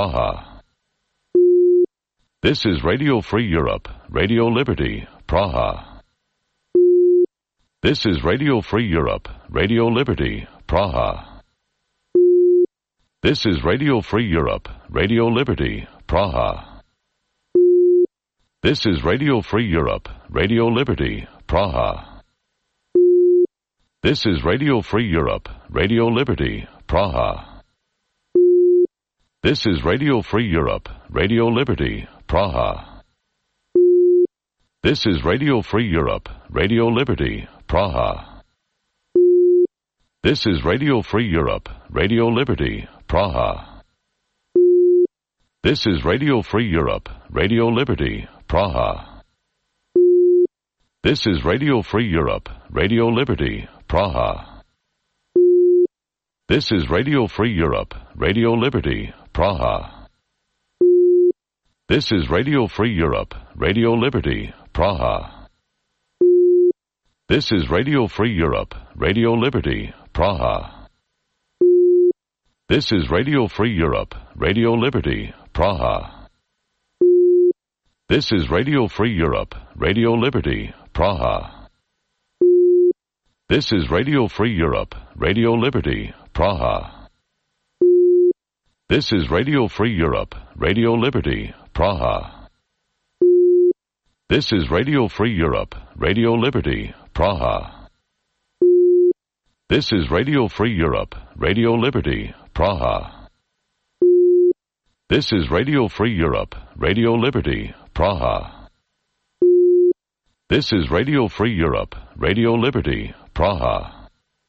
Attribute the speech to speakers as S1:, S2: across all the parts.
S1: Praha. This is Radio Free Europe, Radio Liberty, Praha. This is Radio Free Europe, Radio Liberty, Praha. This is Radio Free Europe, Radio Liberty, Praha. This is Radio Free Europe, Radio Liberty, Praha. This is Radio Free Europe, Radio Liberty, Praha. This is Radio Free Europe, Radio Liberty, Praha. This is Radio Free Europe, Radio Liberty, Praha. This is Radio Free Europe, Radio Liberty, Praha. This is Radio Free Europe, Radio Liberty, Praha. This is Radio Free Europe, Radio Liberty, Praha. This is Radio Free Europe, Radio Liberty, Praha. This is Radio Free Europe, Radio Liberty, Praha. This is Radio Free Europe, Radio Liberty, Praha. This is Radio Free Europe, Radio Liberty, Praha. This is Radio Free Europe, Radio Liberty, Praha. This is Radio Free Europe, Radio Liberty, Praha. This is Radio Free Europe, Radio Liberty, Praha. This is Radio Free Europe, Radio Liberty, Praha. This is Radio Free Europe, Radio Liberty, Praha. This is Radio Free Europe, Radio Liberty, Praha. This is Radio Free Europe, Radio Liberty, Praha.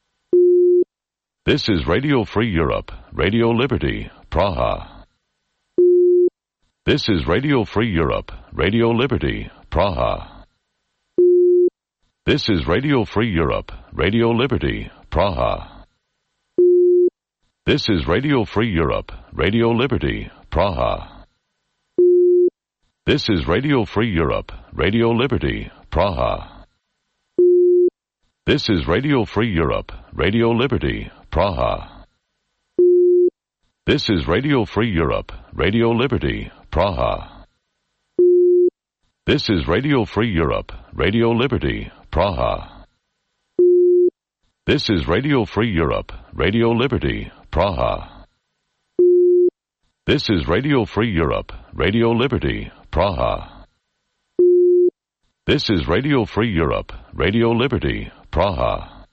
S1: This is Radio Free Europe, Radio Liberty, Praha. This is Radio Free Europe, Radio Liberty, Praha. This is Radio Free Europe, Radio Liberty, Praha. This is Radio Free Europe, Radio Liberty, Praha. This is Radio Free Europe, Radio Liberty, Praha. This is Radio Free Europe, Radio Liberty, Praha. This is Radio Free Europe, Radio Liberty, Praha. This is Radio Free Europe, Radio Liberty, Praha. This is Radio Free Europe, Radio Liberty, Praha. This is Radio Free Europe, Radio Liberty, Praha. This is Radio Free Europe, Radio Liberty, Praha.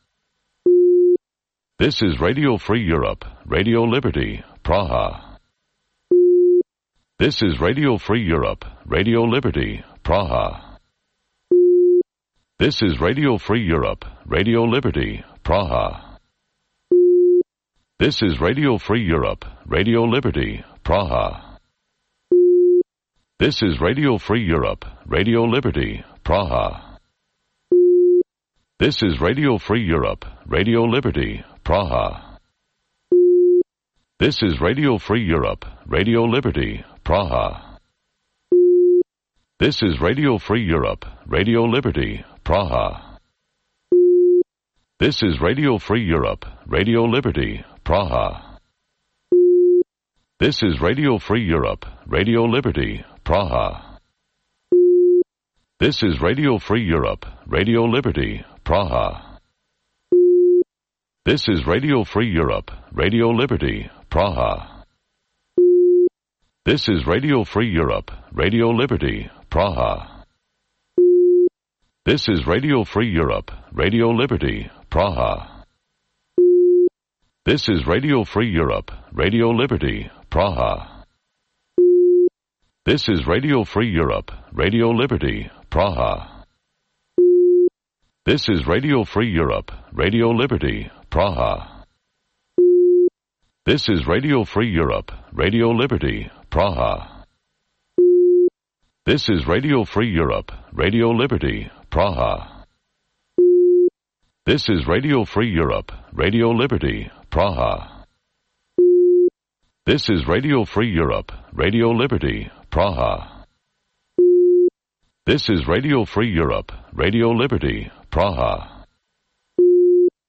S1: This is Radio Free Europe, Radio Liberty, Praha. This is Radio Free Europe, Radio Liberty, Praha. This is Radio Free Europe, Radio Liberty, Praha. This is Radio Free Europe, Radio Liberty, Praha. This is Radio Free Europe, Radio Liberty, Praha. This is Radio Free Europe, Radio Liberty, Praha. This is Radio Free Europe, Radio Liberty, Praha. This is Radio Free Europe, Radio Liberty, Praha. This is Radio Free Europe, Radio Liberty, Praha. This is Radio Free Europe, Radio Liberty, Praha. This is Radio Free Europe, Radio Liberty, Praha. This is Radio Free Europe, Radio Liberty, Praha. This is Radio Free Europe, Radio Liberty, Praha. This is Radio Free Europe, Radio Liberty, Praha. This is Radio Free Europe, Radio Liberty, Praha. This is Radio Free Europe, Radio Liberty, Praha. This is Radio Free Europe, Radio Liberty, Praha. This is Radio Free Europe, Radio Liberty, Praha. This is Radio Free Europe, Radio Liberty, Praha. This is Radio Free Europe, Radio Liberty, Praha. This is Radio Free Europe, Radio Liberty, Praha. This is Radio Free Europe, Radio Liberty, Praha.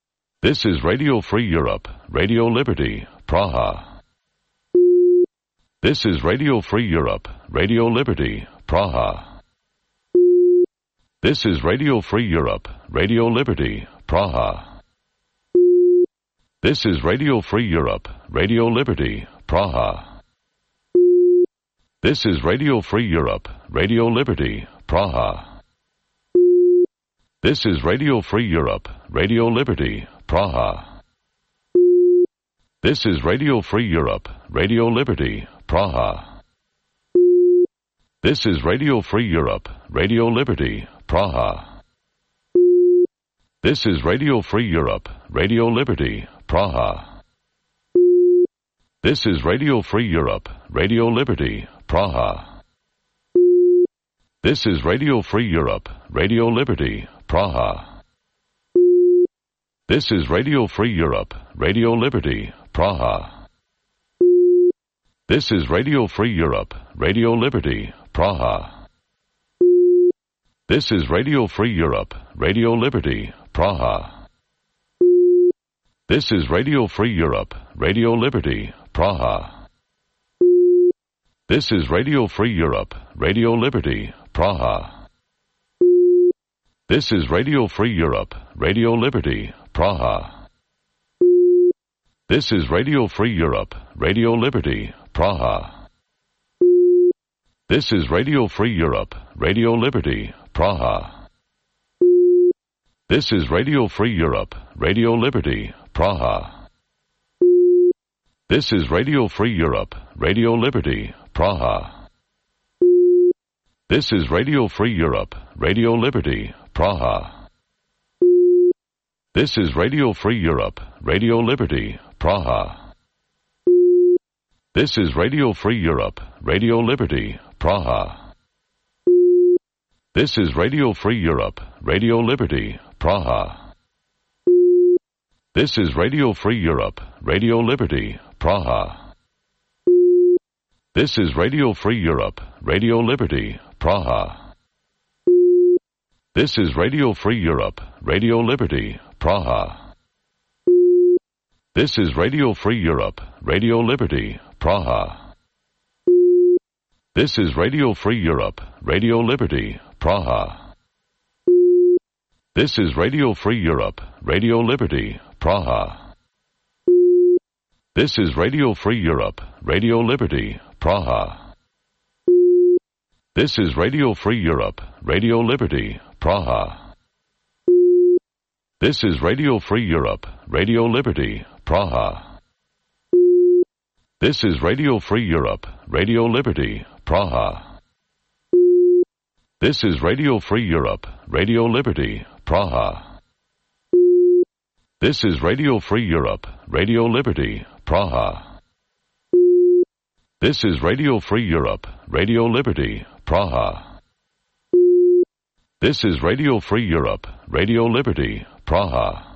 S1: This is Radio Free Europe, Radio Liberty, Praha. This is Radio Free Europe, Radio Liberty, Praha. This is Radio Free Europe, Radio Liberty, Praha. This is Radio Free Europe, Radio Liberty, Praha. This is Radio Free Europe, Radio Liberty, Praha. This is Radio Free Europe, Radio Liberty, Praha. This is Radio Free Europe, Radio Liberty, Praha. This is Radio Free Europe, Radio Liberty, Praha. This is Radio Free Europe, Radio Liberty, Praha. This is Radio Free Europe, Radio Liberty, Praha. This is Radio Free Europe, Radio Liberty, Praha. This is Radio Free Europe, Radio Liberty, Praha. This is Radio Free Europe, Radio Liberty, Praha. This is Radio Free Europe, Radio Liberty, Praha. This is Radio Free Europe, Radio Liberty, Praha. This is Radio Free Europe, Radio Liberty, Praha. This is Radio Free Europe, Radio Liberty, Praha. This is Radio Free Europe, Radio Liberty, Praha. This is Radio Free Europe, Radio Liberty, Praha. This is Radio Free Europe, Radio Liberty, Praha. This is Radio Free Europe, Radio Liberty, Praha. This is Radio Free Europe, Radio Liberty, Praha. This is Radio Free Europe, Radio Liberty, Praha. This is Radio Free Europe, Radio Liberty, Praha. This is Radio Free Europe, Radio Liberty, Praha. This is Radio Free Europe, Radio Liberty, Praha. This is Radio Free Europe, Radio Liberty, Praha. This is Radio Free Europe, Radio Liberty, Praha. This is Radio Free Europe, Radio Liberty, Praha. This is Radio Free Europe, Radio Liberty, Praha. This is Radio Free Europe, Radio Liberty, Praha. This is Radio Free Europe, Radio Liberty, Praha. This is Radio Free Europe, Radio Liberty, Praha. This is Radio Free Europe, Radio Liberty, Praha. This is Radio Free Europe, Radio Liberty, Praha. This is Radio Free Europe, Radio Liberty, Praha. This is Radio Free Europe, Radio Liberty, Praha. This is Radio Free Europe, Radio Liberty, Praha. This is Radio Free Europe, Radio Liberty, Praha.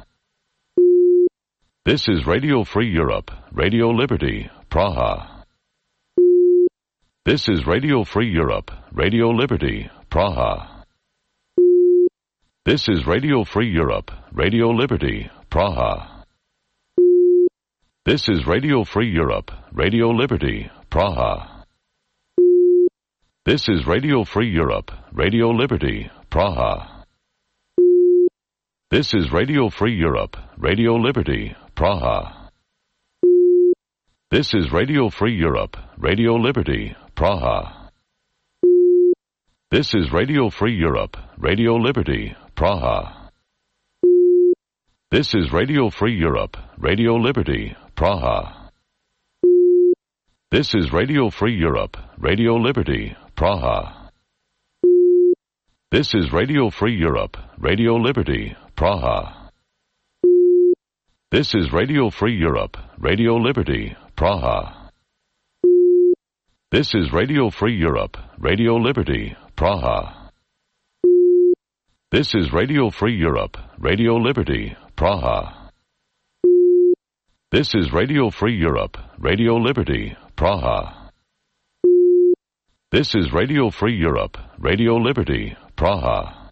S1: This is Radio Free Europe, Radio Liberty, Praha. This is Radio Free Europe, Radio Liberty, Praha. This is Radio Free Europe, Radio Liberty, Praha. This is Radio Free Europe, Radio Liberty, Praha. This is Radio Free Europe, Radio Liberty, Praha. This is Radio Free Europe, Radio Liberty, Praha. This is Radio Free Europe, Radio Liberty, Praha. This is Radio Free Europe, Radio Liberty, Praha. This is Radio Free Europe, Radio Liberty, Praha. This is Radio Free Europe, Radio Liberty, Praha. This is Radio Free Europe, Radio Liberty, Praha. This is Radio Free Europe, Radio Liberty, Praha. This is Radio Free Europe, Radio Liberty, Praha. This is Radio Free Europe, Radio Liberty, Praha. This is Radio Free Europe, Radio Liberty, Praha. This is Radio Free Europe, Radio Liberty, Praha.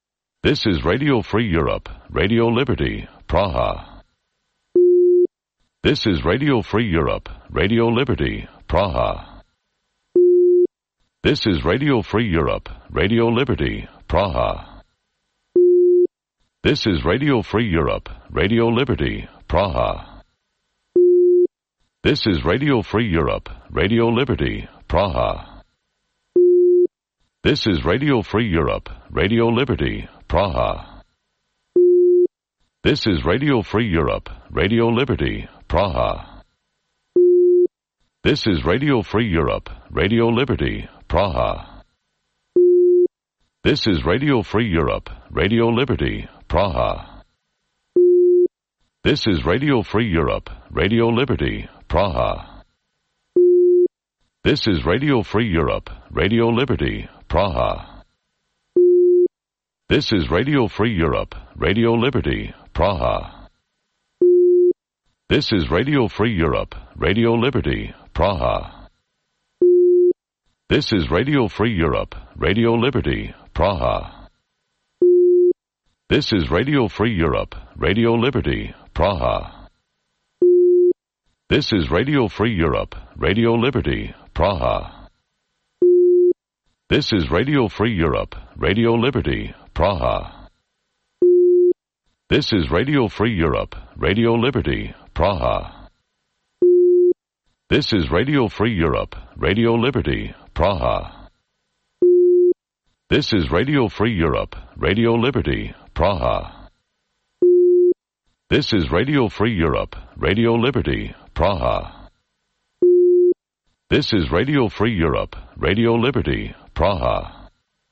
S1: This is Radio Free Europe, Radio Liberty, Praha. This is Radio Free Europe, Radio Liberty, Praha. This is Radio Free Europe, Radio Liberty, Praha. This is Radio Free Europe, Radio Liberty, Praha. This is Radio Free Europe, Radio Liberty, Praha. This is Radio Free Europe, Radio Liberty, Praha. This is Radio Free Europe, Radio Liberty, Praha. This is Radio Free Europe, Radio Liberty, Praha. This is Radio Free Europe, Radio Liberty, Praha. This is Radio Free Europe, Radio Liberty, Praha. This is Radio Free Europe, Radio Liberty, Praha. This is Radio Free Europe, Radio Liberty, Praha. This is Radio Free Europe, Radio Liberty, Praha. This is Radio Free Europe, Radio Liberty, Praha. This is Radio Free Europe, Radio Liberty, Praha. This is Radio Free Europe, Radio Liberty, Praha. This is Radio Free Europe, Radio Liberty, Praha. This is Radio Free Europe, Radio Liberty, Praha. This is Radio Free Europe, Radio Liberty, Praha. This is Radio Free Europe, Radio Liberty, Praha. This is Radio Free Europe, Radio Liberty, Praha. This is Radio Free Europe, Radio Liberty, Praha.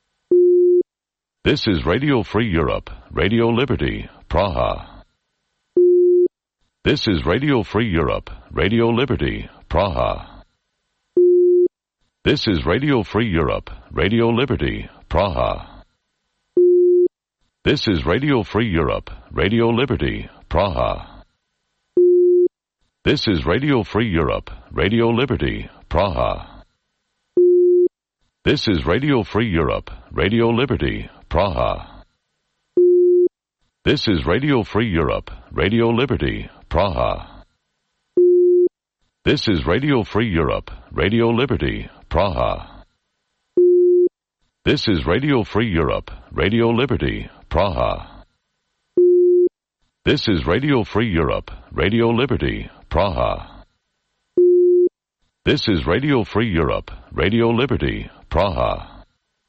S1: This is Radio Free Europe, Radio Liberty, Praha. This is Radio Free Europe, Radio Liberty, Praha. This is Radio Free Europe, Radio Liberty, Praha. This is Radio Free Europe, Radio Liberty, Praha. This is Radio Free Europe, Radio Liberty, Praha. This is Radio Free Europe, Radio Liberty, Praha. This is Radio Free Europe, Radio Liberty, Praha. This is Radio Free Europe, Radio Liberty, Praha. This is Radio Free Europe, Radio Liberty, Praha. This is Radio Free Europe, Radio Liberty, Praha. This is Radio Free Europe, Radio Liberty, Praha.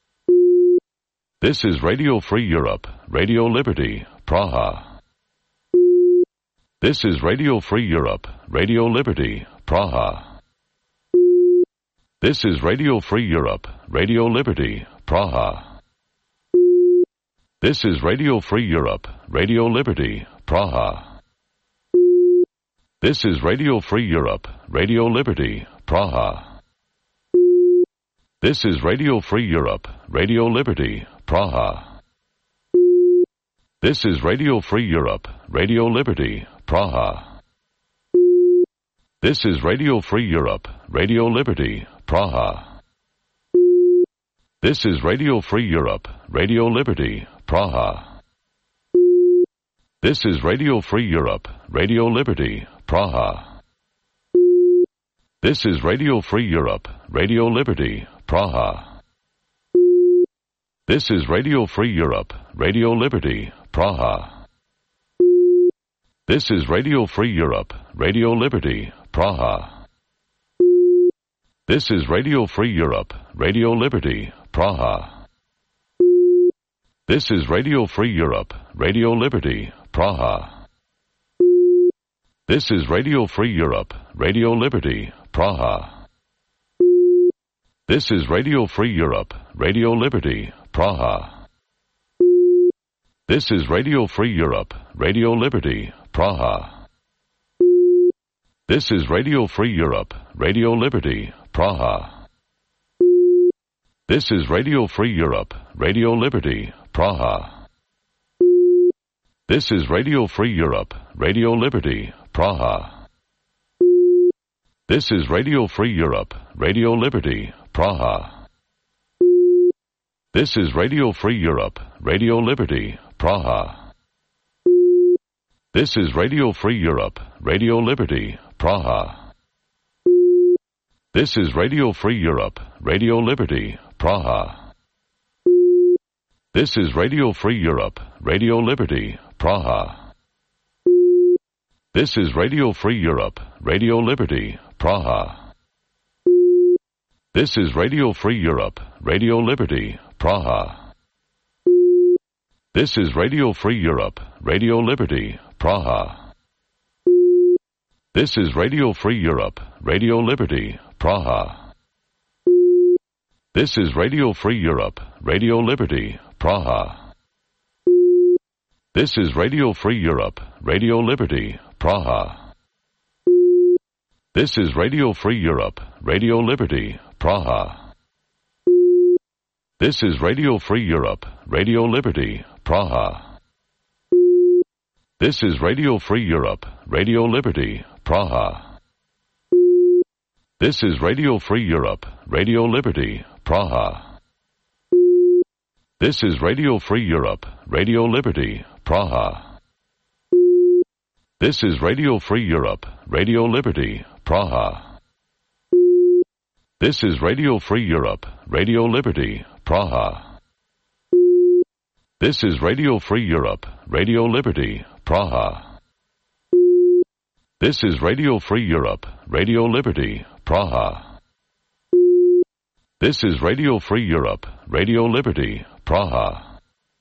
S1: This is Radio Free Europe, Radio Liberty, Praha. This is Radio Free Europe, Radio Liberty, Praha. This is Radio Free Europe, Radio Liberty, Praha. This is Radio Free Europe, Radio Liberty, Praha. This is Radio Free Europe, Radio Liberty, Praha. This is Radio Free Europe, Radio Liberty, Praha. This is Radio Free Europe, Radio Liberty, Praha. This is Radio Free Europe, Radio Liberty, Praha. This is Radio Free Europe, Radio Liberty, Praha. This is Radio Free Europe, Radio Liberty, Praha. This is Radio Free Europe, Radio Liberty, Praha. This is Radio Free Europe, Radio Liberty, Praha. This is Radio Free Europe, Radio Liberty, Praha. This is Radio Free Europe, Radio Liberty, Praha. This is Radio Free Europe, Radio Liberty, Praha. This is Radio Free Europe, Radio Liberty, Praha. This is Radio Free Europe, Radio Liberty, Praha. This is Radio Free Europe, Radio Liberty, Praha. This is Radio Free Europe, Radio Liberty, Praha. This is Radio Free Europe, Radio Liberty, Praha. This is Radio Free Europe, Radio Liberty, Praha. This is Radio Free Europe, Radio Liberty, Praha. This is Radio Free Europe, Radio Liberty, Praha. This is Radio Free Europe, Radio Liberty, Praha. This is Radio Free Europe, Radio Liberty, Praha. This is Radio Free Europe, Radio Liberty, Praha. This is Radio Free Europe, Radio Liberty, Praha. This is Radio Free Europe, Radio Liberty, Praha. This is Radio Free Europe, Radio Liberty, Praha. This is Radio Free Europe, Radio Liberty, Praha. This is Radio Free Europe, Radio Liberty, Praha. This is Radio Free Europe, Radio Liberty, Praha. This is Radio Free Europe, Radio Liberty, Praha. This is Radio Free Europe, Radio Liberty, Praha. This is Radio Free Europe, Radio Liberty, Praha. This is Radio Free Europe, Radio Liberty, Praha. This is Radio Free Europe, Radio Liberty, Praha. This is Radio Free Europe, Radio Liberty, Praha. This is Radio Free Europe, Radio Liberty, Praha. This is Radio Free Europe, Radio Liberty, Praha. This is Radio Free Europe, Radio Liberty, Praha. This is Radio Free Europe, Radio Liberty, Praha.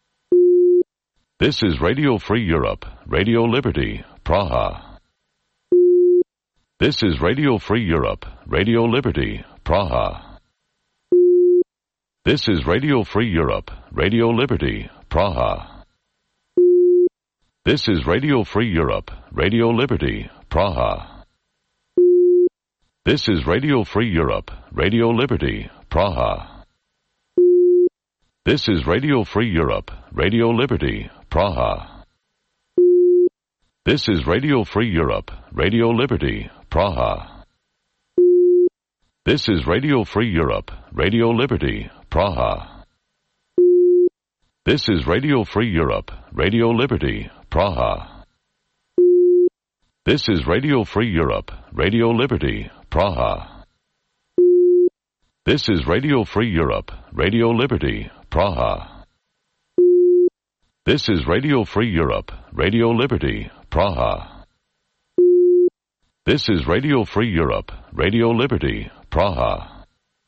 S1: This is Radio Free Europe, Radio Liberty, Praha. This is Radio Free Europe, Radio Liberty, Praha. This is Radio Free Europe, Radio Liberty, Praha. This is Radio Free Europe, Radio Liberty, Praha. This is Radio Free Europe, Radio Liberty, Praha. This is Radio Free Europe, Radio Liberty, Praha. This is Radio Free Europe, Radio Liberty, Praha. This is Radio Free Europe, Radio Liberty, Praha. This is Radio Free Europe, Radio Liberty, Praha. This is Radio Free Europe, Radio Liberty, Praha. This is Radio Free Europe, Radio Liberty, Praha. This is Radio Free Europe, Radio Liberty, Praha. This is Radio Free Europe, Radio Liberty, Praha.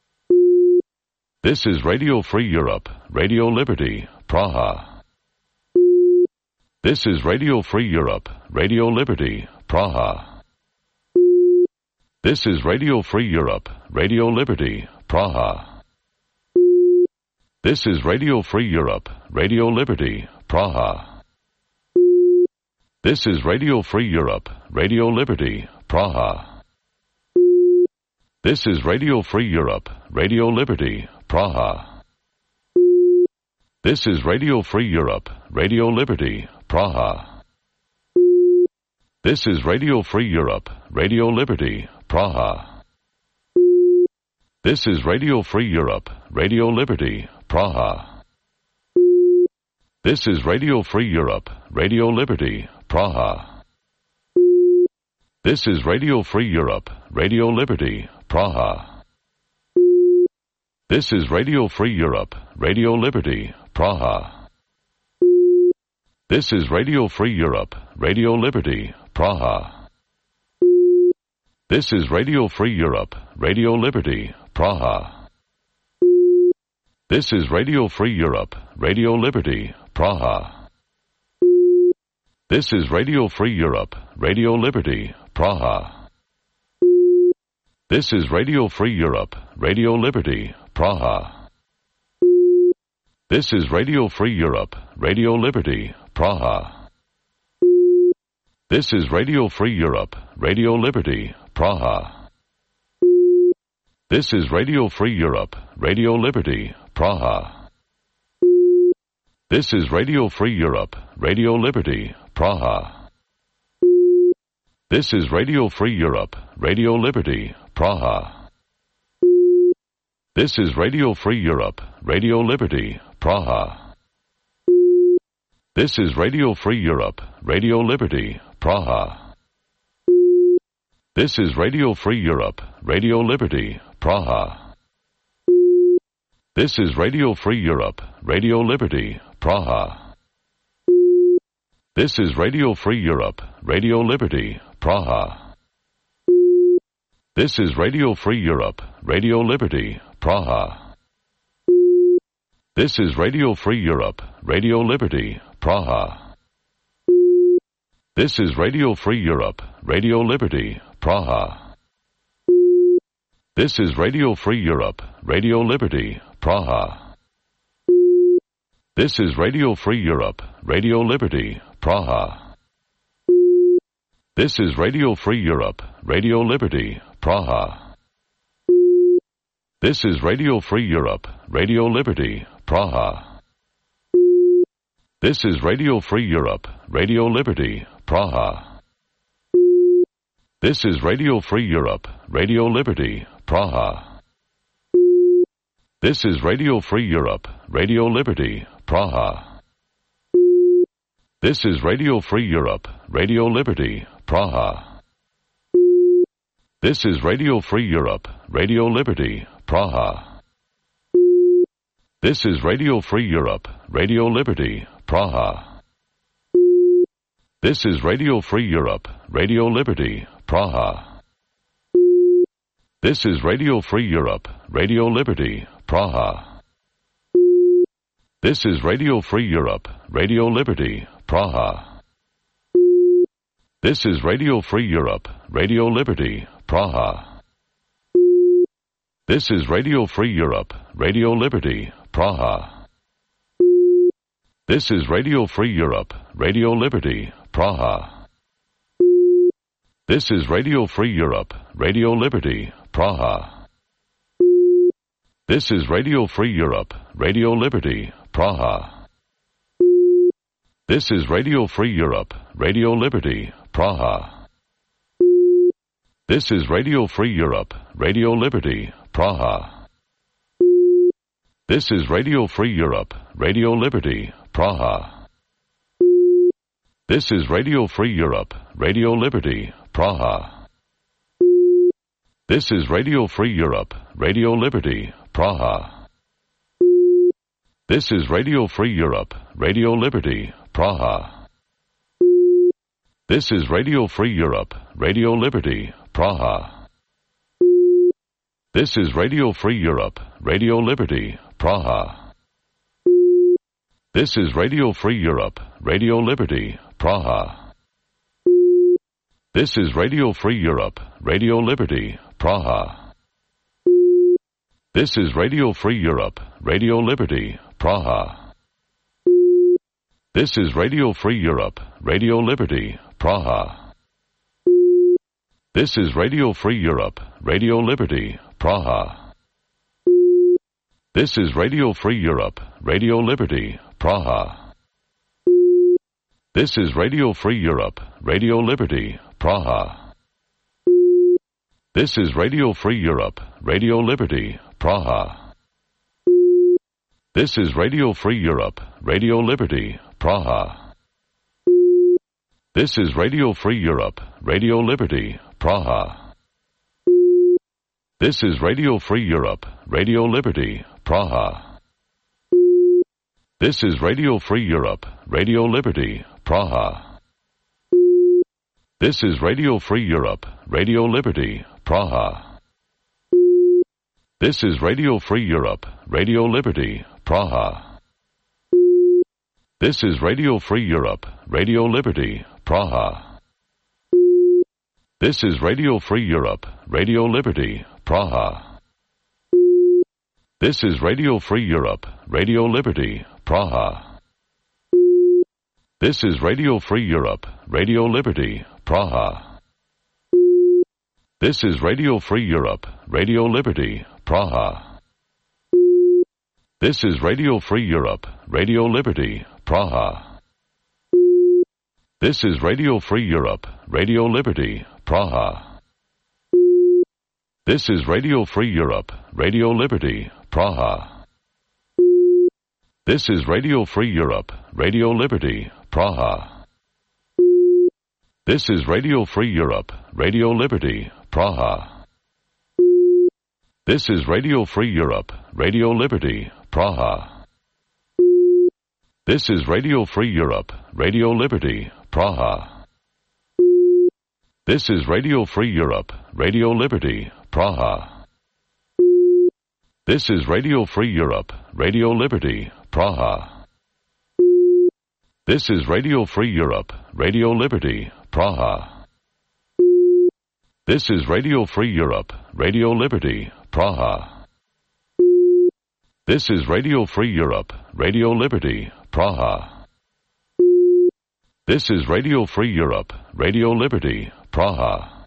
S1: This is Radio Free Europe, Radio Liberty, Praha. This is Radio Free Europe, Radio Liberty, Praha. This is Radio Free Europe, Radio Liberty, Praha. This is Radio Free Europe, Radio Liberty, Praha. This is Radio Free Europe, Radio Liberty, Praha. This is Radio Free Europe, Radio Liberty, Praha. This is Radio Free Europe, Radio Liberty, Praha. This is Radio Free Europe, Radio Liberty, Praha. This is Radio Free Europe, Radio Liberty, Praha. This is Radio Free Europe, Radio Liberty, Praha. This is Radio Free Europe, Radio Liberty, Praha. This is Radio Free Europe, Radio Liberty, Praha. This is Radio Free Europe, Radio Liberty, Praha. This is Radio Free Europe, Radio Liberty, Praha. This is Radio Free Europe, Radio Liberty, Praha. This is Radio Free Europe, Radio Liberty, Praha. This is Radio Free Europe, Radio Liberty, Praha. This is Radio Free Europe, Radio Liberty, Praha. This is Radio Free Europe, Radio Liberty, Praha. This is Radio Free Europe, Radio Liberty, Praha. This is Radio Free Europe, Radio Liberty, Praha. This is Radio Free Europe, Radio Liberty, Praha. This is Radio Free Europe, Radio Liberty, Praha. This is Radio Free Europe, Radio Liberty, Praha. This is Radio Free Europe, Radio Liberty, Praha. This is Radio Free Europe, Radio Liberty, Praha. This is Radio Free Europe, Radio Liberty, Praha. This is Radio Free Europe, Radio Liberty, Praha. This is Radio Free Europe, Radio Liberty, Praha. This is Radio Free Europe, Radio Liberty, Praha. This is Radio Free Europe, Radio Liberty, Praha. This is Radio Free Europe, Radio Liberty, Praha. This is Radio Free Europe, Radio Liberty, Praha. This is Radio Free Europe, Radio Liberty, Praha. This is Radio Free Europe, Radio Liberty, Praha. This is Radio Free Europe, Radio Liberty, Praha. This is Radio Free Europe, Radio Liberty, Praha. This is Radio Free Europe, Radio Liberty, Praha. This is Radio Free Europe, Radio Liberty, Praha. This is Radio Free Europe, Radio Liberty, Praha. This is Radio Free Europe, Radio Liberty, Praha. This is Radio Free Europe, Radio Liberty, Praha. This is Radio Free Europe, Radio Liberty, Praha. This is Radio Free Europe, Radio Liberty, Praha. This is Radio Free Europe, Radio Liberty, Praha. This is Radio Free Europe, Radio Liberty, Praha. This is Radio Free Europe, Radio Liberty, Praha. This is Radio Free Europe, Radio Liberty, Praha. This is Radio Free Europe, Radio Liberty, Praha. This is Radio Free Europe, Radio Liberty, Praha. This is Radio Free Europe, Radio Liberty, Praha. This is Radio Free Europe, Radio Liberty, Praha. This is Radio Free Europe, Radio Liberty, Praha. This is Radio Free Europe, Radio Liberty, Praha. This is Radio Free Europe, Radio Liberty, Praha. This is Radio Free Europe, Radio Liberty, Praha. This is Radio Free Europe, Radio Liberty, Praha. This is Radio Free Europe, Radio Liberty, Praha. This is Radio Free Europe, Radio Liberty, Praha. This is Radio Free Europe, Radio Liberty, Praha. This is Radio Free Europe, Radio Liberty, Praha. This is Radio Free Europe, Radio Liberty, Praha. This is Radio Free Europe, Radio Liberty, Praha. This is Radio Free Europe, Radio Liberty, Praha. This is Radio Free Europe, Radio Liberty, Praha. This is Radio Free Europe, Radio Liberty, Praha. This is Radio Free Europe, Radio Liberty, Praha. This is Radio Free Europe, Radio Liberty, Praha. This is Radio Free Europe, Radio Liberty, Praha. This is Radio Free Europe, Radio Liberty, Praha. This is Radio Free Europe, Radio Liberty, Praha. This is Radio Free Europe, Radio Liberty, Praha. This is Radio Free Europe, Radio Liberty, Praha. This is Radio Free Europe, Radio Liberty, Praha. This is Radio Free Europe, Radio Liberty, Praha. This is Radio Free Europe, Radio Liberty, Praha. This is Radio Free Europe, Radio Liberty, Praha. This is Radio Free Europe, Radio Liberty, Praha. This is Radio Free Europe, Radio Liberty, Praha. This is Radio Free Europe, Radio Liberty, Praha. This is Radio Free Europe, Radio Liberty, Praha. This is Radio Free Europe, Radio Liberty, Praha. This is Radio Free Europe, Radio Liberty, Praha. This is Radio Free Europe, Radio Liberty, Praha. This is Radio Free Europe, Radio Liberty, Praha. This is Radio Free Europe, Radio Liberty, Praha. This is Radio Free Europe, Radio Liberty, Praha. This is Radio Free Europe, Radio Liberty, Praha.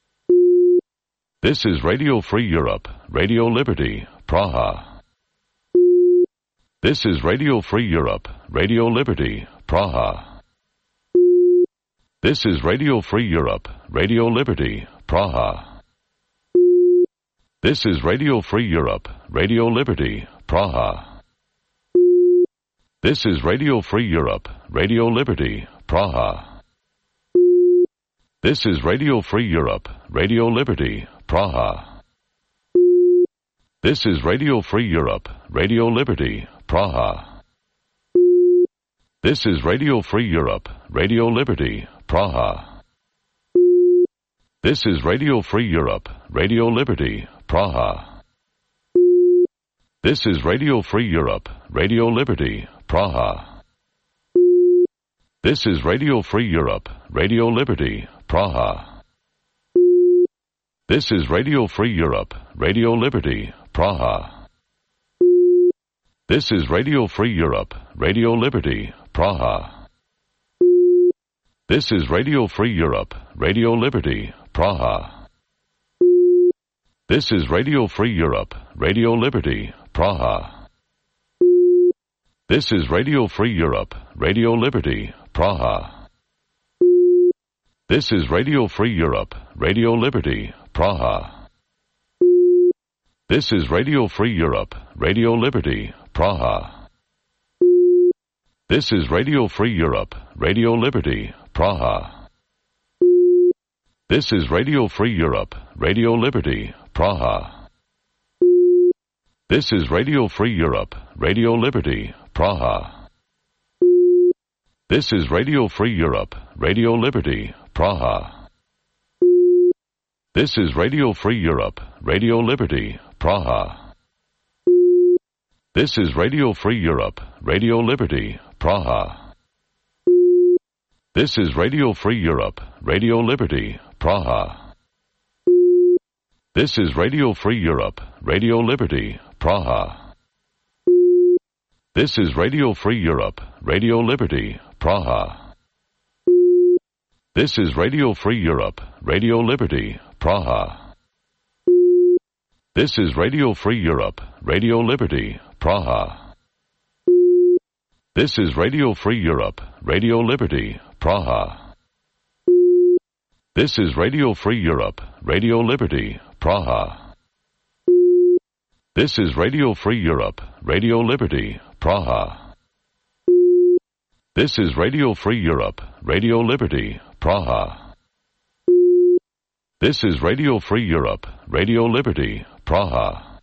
S1: This is Radio Free Europe, Radio Liberty, Praha. This is Radio Free Europe, Radio Liberty, Praha. This is Radio Free Europe, Radio Liberty, Praha. This is Radio Free Europe, Radio Liberty, Praha. This is Radio Free Europe, Radio Liberty, Praha. This is Radio Free Europe, Radio Liberty, Praha. This is Radio Free Europe, Radio Liberty, Praha. This is Radio Free Europe, Radio Liberty, Praha. This is Radio Free Europe, Radio Liberty, Praha. This is Radio Free Europe, Radio Liberty, Praha. This is Radio Free Europe, Radio Liberty, Praha. This is Radio Free Europe, Radio Liberty, Praha. This is Radio Free Europe, Radio Liberty, Praha. This is Radio Free Europe, Radio Liberty, Praha. This is Radio Free Europe, Radio Liberty, Praha. This is Radio Free Europe, Radio Liberty, Praha. This is Radio Free Europe, Radio Liberty, Praha. This is Radio Free Europe, Radio Liberty, Praha. This is Radio Free Europe, Radio Liberty, Praha. This is Radio Free Europe, Radio Liberty, Praha. This is Radio Free Europe, Radio Liberty, Praha. This is Radio Free Europe, Radio Liberty, Praha. This is Radio Free Europe, Radio Liberty, Praha. This is Radio Free Europe, Radio Liberty, Praha. This is Radio Free Europe, Radio Liberty, Praha. This is Radio Free Europe, Radio Liberty, Praha. This is Radio Free Europe, Radio Liberty, Praha. This is Radio Free Europe, Radio Liberty, Praha. This is Radio Free Europe, Radio Liberty, Praha. This is Radio Free Europe, Radio Liberty, Praha. This is Radio Free Europe, Radio Liberty, Praha. This is Radio Free Europe, Radio Liberty, Praha. This is Radio Free Europe, Radio Liberty, Praha. This is Radio Free Europe, Radio Liberty, Praha.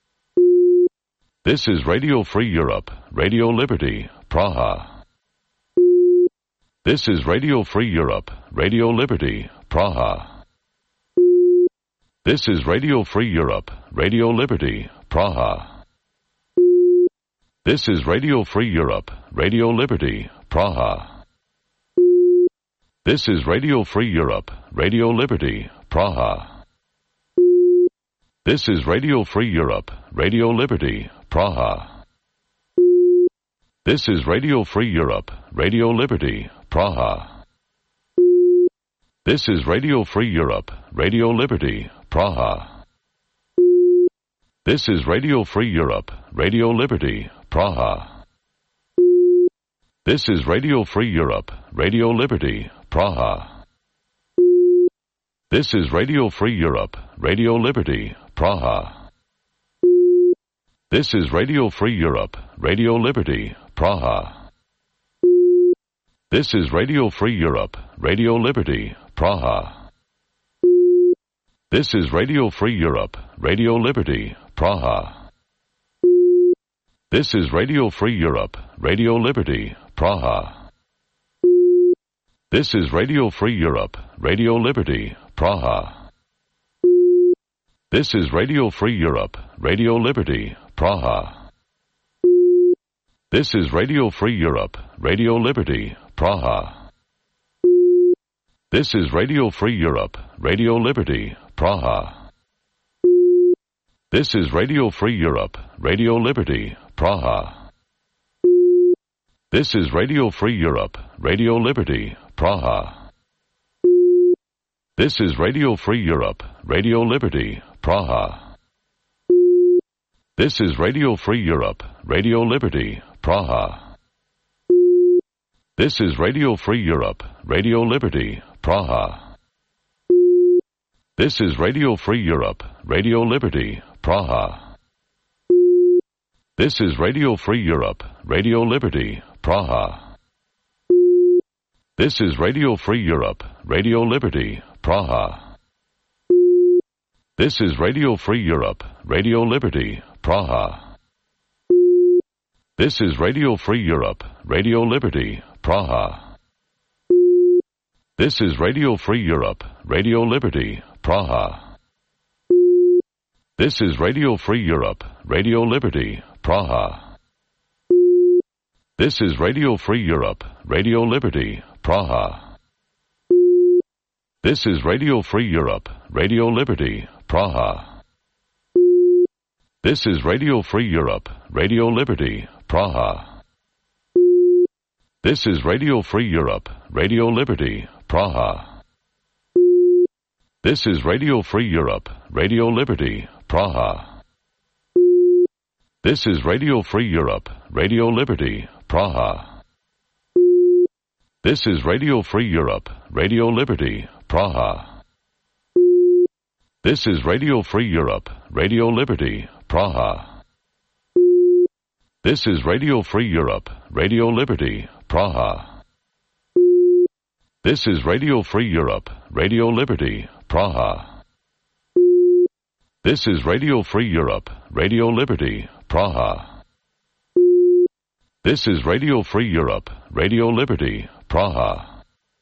S1: This is Radio Free Europe, Radio Liberty, Praha. This is Radio Free Europe, Radio Liberty, Praha. This is Radio Free Europe, Radio Liberty, Praha. This is Radio Free Europe, Radio Liberty, Praha. This is Radio Free Europe, Radio Liberty, Praha. This is Radio Free Europe, Radio Liberty, Praha. This is Radio Free Europe, Radio Liberty, Praha. This is Radio Free Europe, Radio Liberty, Praha. This is Radio Free Europe, Radio Liberty, Praha. This is Radio Free Europe, Radio Liberty, Praha. This is Radio Free Europe, Radio Liberty, Praha. This is Radio Free Europe, Radio Liberty, Praha. This is Radio Free Europe, Radio Liberty, Praha. This is Radio Free Europe, Radio Liberty, Praha. This is Radio Free Europe, Radio Liberty, Praha. This is Radio Free Europe, Radio Liberty, Praha. This is Radio Free Europe, Radio Liberty, Praha. This is Radio Free Europe, Radio Liberty, Praha. This is Radio Free Europe, Radio Liberty, Praha. This is Radio Free Europe, Radio Liberty, Praha. This is Radio Free Europe, Radio Liberty, Praha. This is Radio Free Europe, Radio Liberty, Praha. This is Radio Free Europe, Radio Liberty, Praha. This is Radio Free Europe, Radio Liberty, Praha. This is Radio Free Europe, Radio Liberty, Praha. This is Radio Free Europe, Radio Liberty, Praha. This is Radio Free Europe, Radio Liberty, Praha. This is Radio Free Europe, Radio Liberty, Praha. This is Radio Free Europe, Radio Liberty, Praha. This is Radio Free Europe, Radio Liberty, Praha. This is Radio Free Europe, Radio Liberty, Praha. This is Radio Free Europe, Radio Liberty, Praha. This is Radio Free Europe, Radio Liberty, Praha. This is Radio Free Europe, Radio Liberty, Praha. This is Radio Free Europe, Radio Liberty, Praha. This is Radio Free Europe, Radio Liberty, Praha. This is Radio Free Europe, Radio Liberty, Praha. This is Radio Free Europe, Radio Liberty, Praha. This is Radio Free Europe, Radio Liberty, Praha. This is Radio Free Europe, Radio Liberty, Praha. This is Radio Free Europe, Radio Liberty, Praha. This is Radio Free Europe, Radio Liberty, Praha. This is Radio Free Europe, Radio Liberty, Praha.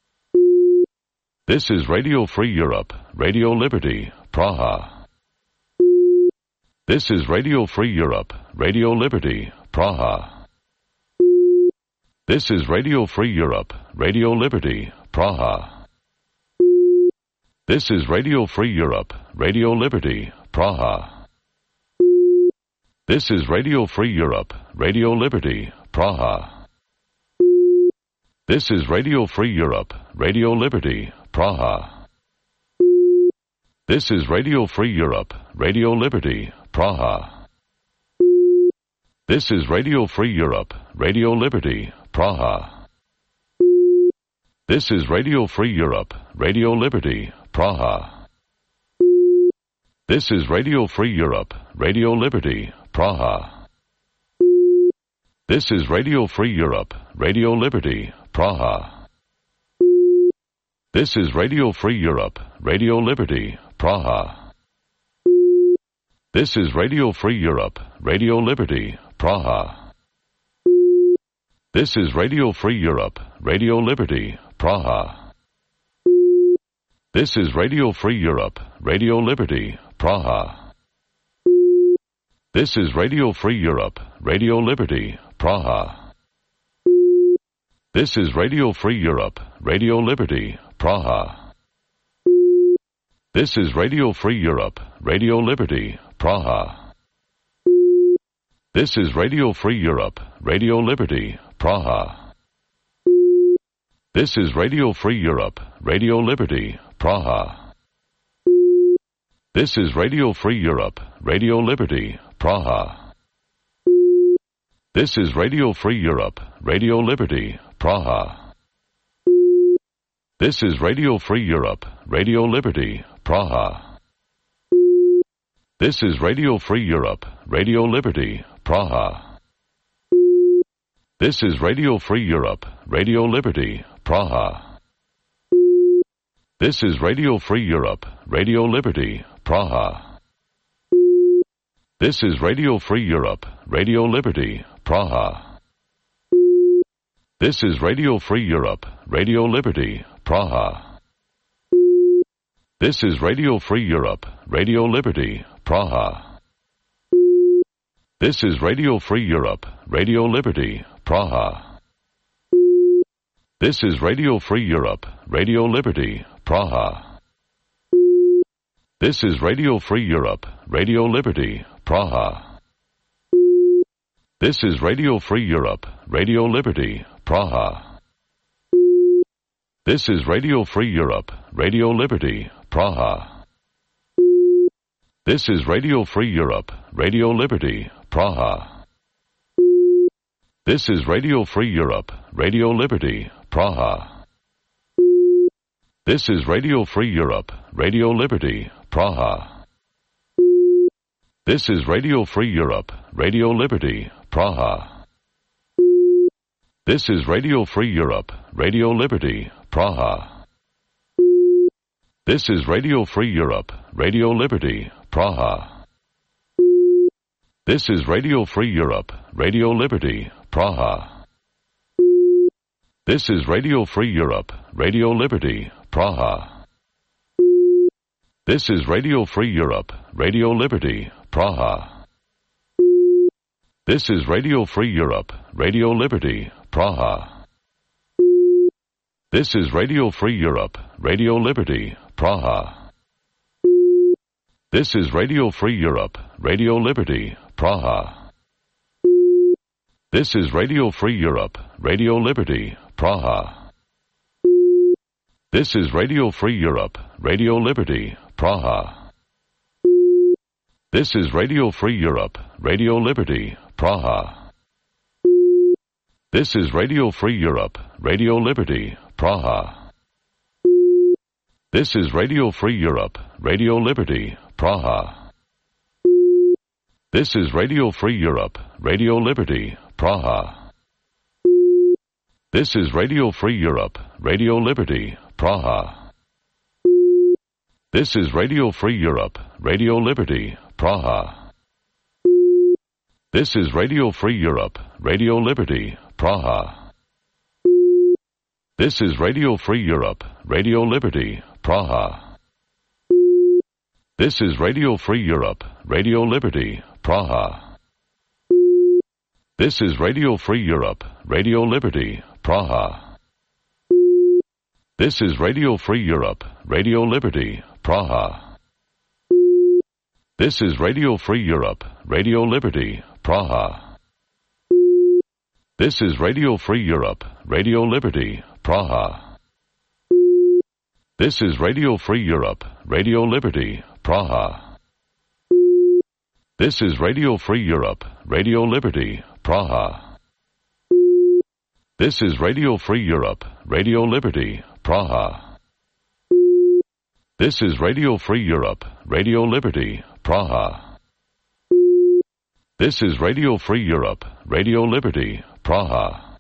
S1: This is Radio Free Europe, Radio Liberty, Praha. This is Radio Free Europe, Radio Liberty, Praha. This is Radio Free Europe, Radio Liberty, Praha. This is Radio Free Europe, Radio Liberty, Praha. This is Radio Free Europe, Radio Liberty, Praha. This is Radio Free Europe, Radio Liberty, Praha. This is Radio Free Europe, Radio Liberty, Praha. This is Radio Free Europe, Radio Liberty, Praha. This is Radio Free Europe, Radio Liberty, Praha. This is Radio Free Europe, Radio Liberty, Praha. This is Radio Free Europe, Radio Liberty, Praha. This is Radio Free Europe, Radio Liberty, Praha. This is Radio Free Europe, Radio Liberty, Praha. This is Radio Free Europe, Radio Liberty, Praha. This is Radio Free Europe, Radio Liberty, Praha. This is Radio Free Europe, Radio Liberty, Praha. This is Radio Free Europe, Radio Liberty, Praha. This is Radio Free Europe, Radio Liberty, Praha. This is Radio Free Europe, Radio Liberty, Praha. This is Radio Free Europe, Radio Liberty, Praha. This is Radio Free Europe, Radio Liberty, Praha. This is Radio Free Europe, Radio Liberty, Praha. This is Radio Free Europe, Radio Liberty, Praha. This is Radio Free Europe, Radio Liberty, Praha. This is Radio Free Europe, Radio Liberty, Praha. This is Radio Free Europe, Radio Liberty, Praha. This is Radio Free Europe, Radio Liberty, Praha. This is Radio Free Europe, Radio Liberty, Praha. This is Radio Free Europe, Radio Liberty, Praha. This is Radio Free Europe, Radio Liberty, Praha. This is Radio Free Europe, Radio Liberty, Praha. This is Radio Free Europe, Radio Liberty, Praha. This is Radio Free Europe, Radio Liberty, Praha. This is Radio Free Europe, Radio Liberty, Praha. This is Radio Free Europe, Radio Liberty, Praha. This is Radio Free Europe, Radio Liberty, Praha. This is Radio Free Europe, Radio Liberty, Praha. This is Radio Free Europe, Radio Liberty, Praha. This is Radio Free Europe, Radio Liberty, Praha. This is Radio Free Europe, Radio Liberty, Praha. This is Radio Free Europe, Radio Liberty, Praha. This is Radio Free Europe, Radio Liberty, Praha. This is Radio Free Europe, Radio Liberty, Praha. This is Radio Free Europe, Radio Liberty, Praha. This is Radio Free Europe, Radio Liberty, Praha. This is Radio Free Europe, Radio Liberty, Praha. This is Radio Free Europe, Radio Liberty, Praha. This is Radio Free Europe, Radio Liberty, Praha. This is Radio Free Europe, Radio Liberty, Praha. This is Radio Free Europe, Radio Liberty, Praha. This is Radio Free Europe, Radio Liberty, Praha. This is Radio Free Europe, Radio Liberty, Praha. This is Radio Free Europe, Radio Liberty, Praha. This is Radio Free Europe, Radio Liberty, Praha. This is Radio Free Europe, Radio Liberty, Praha. This is Radio Free Europe, Radio Liberty, Praha. This is Radio Free Europe, Radio Liberty, Praha. This is Radio Free Europe, Radio Liberty, Praha. This is Radio Free Europe, Radio Liberty, Praha. This is Radio Free Europe, Radio Liberty, Praha. This is Radio Free Europe, Radio Liberty, Praha. This is Radio Free Europe, Radio Liberty, Praha. This is Radio Free Europe, Radio Liberty, Praha. This is Radio Free Europe, Radio Liberty, Praha. This is Radio Free Europe, Radio Liberty, Praha. This is Radio Free Europe, Radio Liberty, Praha.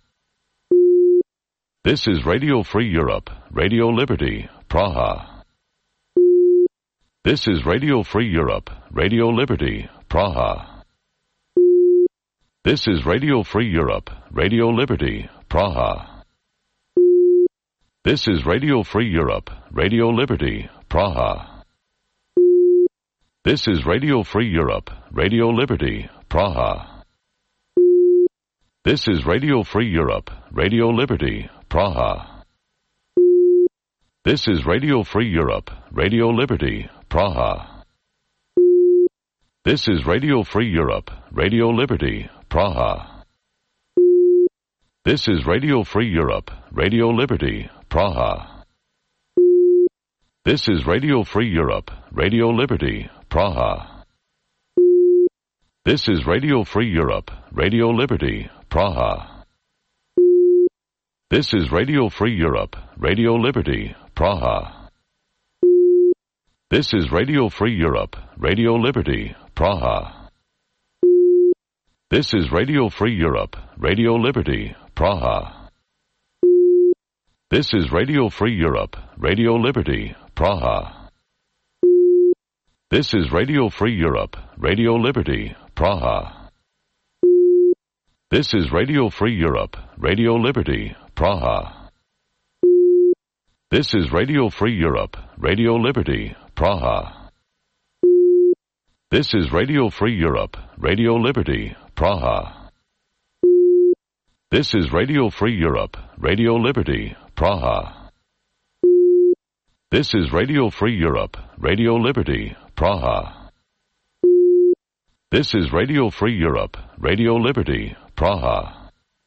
S1: This is Radio Free Europe, Radio Liberty, Praha. This is Radio Free Europe, Radio Liberty, Praha. This is Radio Free Europe, Radio Liberty, Praha. This is Radio Free Europe, Radio Liberty, Praha. This is Radio Free Europe, Radio Liberty, Praha. This is Radio Free Europe, Radio Liberty, Praha. This is Radio Free Europe, Radio Liberty, Praha. This is Radio Free Europe, Radio Liberty, Praha. This is Radio Free Europe, Radio Liberty, Praha. This is Radio Free Europe, Radio Liberty, Praha. This is Radio Free Europe, Radio Liberty, Praha. This is Radio Free Europe, Radio Liberty, Praha. This is Radio Free Europe, Radio Liberty, Praha. This is Radio Free Europe, Radio Liberty, Praha. This is Radio Free Europe, Radio Liberty, Praha. This is Radio Free Europe, Radio Liberty, Praha. This is Radio Free Europe, Radio Liberty, Praha. This is Radio Free Europe, Radio Liberty, Praha. This is Radio Free Europe, Radio Liberty, Praha. This is Radio Free Europe, Radio Liberty, Praha. This is Radio Free Europe, Radio Liberty, Praha. This is Radio Free Europe, Radio Liberty, Praha.